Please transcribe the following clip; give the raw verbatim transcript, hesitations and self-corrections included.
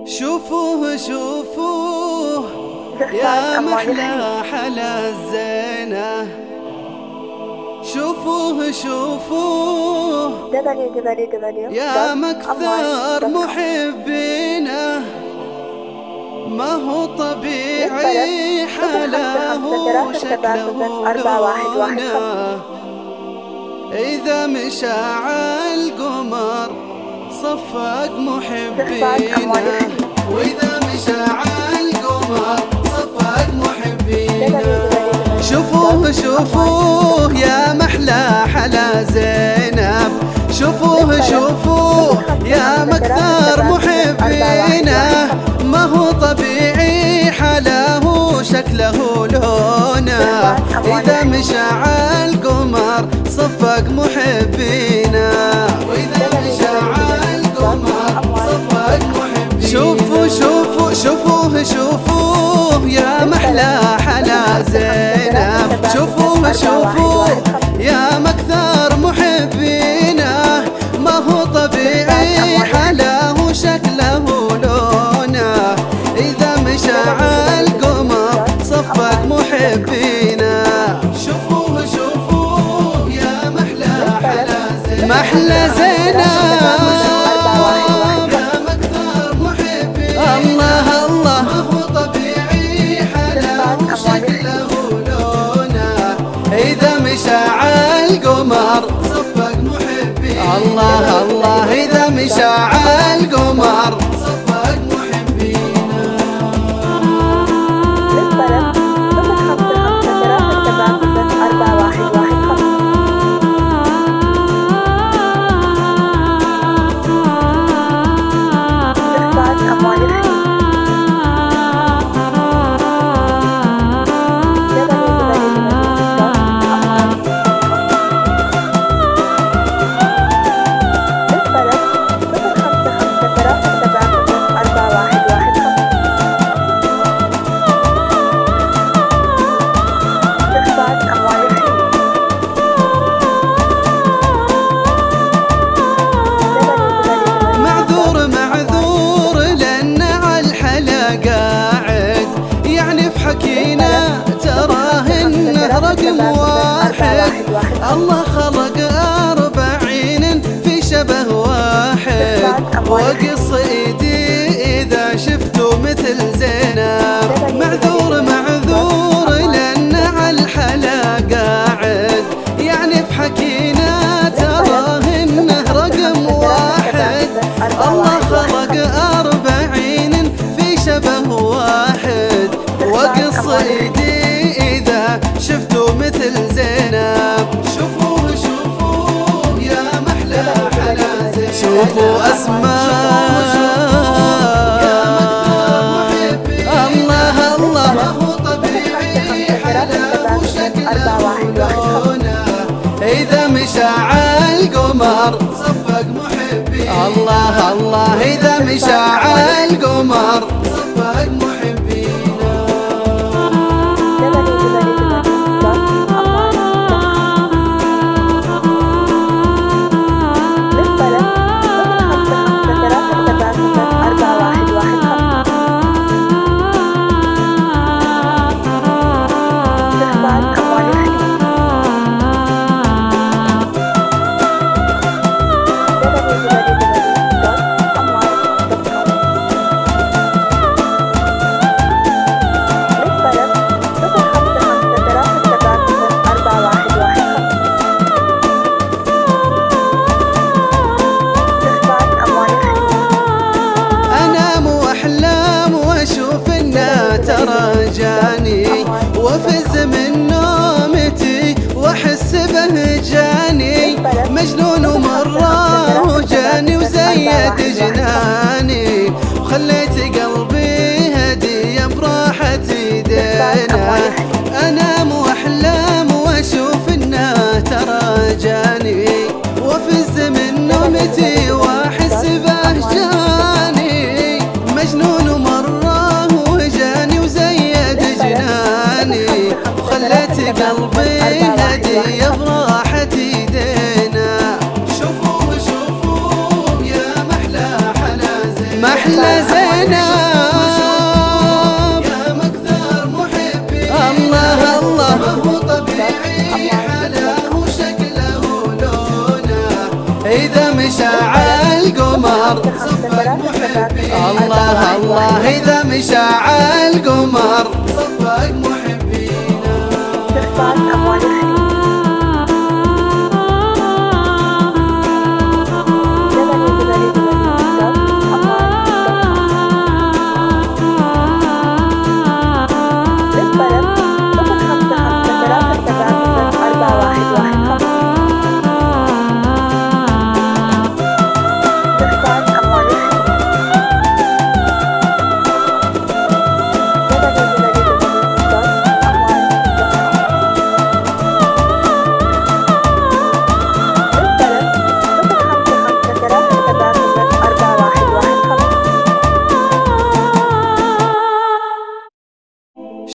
شوفوه شوفوه يا محلى حلا الزينة، شوفوه شوفوه يا مكثر محبينه، ما هو طبيعي حلاه شكله لونه، إذا مشى عالقمر صفق محبينه، وإذا مشى عالقمر صفق محبينه. شوفوه شوفوه يا محلى حلا زينب، شوفوه شوفوه يا مكثر محبينه، ما هو طبيعي حلاه شكله لونه، إذا مشى عالقمر صفق محبينه، وإذا مشى عالقمر صفق محبينه. شوفوا شوفوا شوفوه شوفوه يا محلى حلا زينب، شوفوه شوفوه يا مكثر محبينه، ما هو طبيعي حلاه شكله لونه، إذا مشى عالقمر صفق محبينه. شوفوه شوفوه يا محلى حلا زينب، محلى زينب يا مكثر محبينه، الله الله ما هو طبيعي حلاه شكله لونه، إذا مشى عالقمر صفق محبينه، الله الله إذا مشى عالقمر صفق محبينه. حكينا تراهن رقم واحد، الله خلق أربعين في شبه واحد، وقصيدي إذا شفتوا مثل زينب. معذور معذور لأن عالحلا قاعد، يعني بحكينا تراهن رقم واحد، الله خلق أربعين في شبه واحد، وقصيدي إذا شفتوا مثل زينب. شوفوه شوفوه يا محلى حلا زينب، شوفوا أسماء يا مكثر محبينه، الله الله ما هو طبيعي حلاه شكله لونه، إذا مشى عالقمر صفق محبينه، الله الله إذا مشى عالقمر صفق محبينه. زينب يا مكثر محبي الله الله ما هو طبيعي حاله وشكله ولونه إذا مشاع القمر صفق محبي الله الله إذا مشاع القمر صفق محبي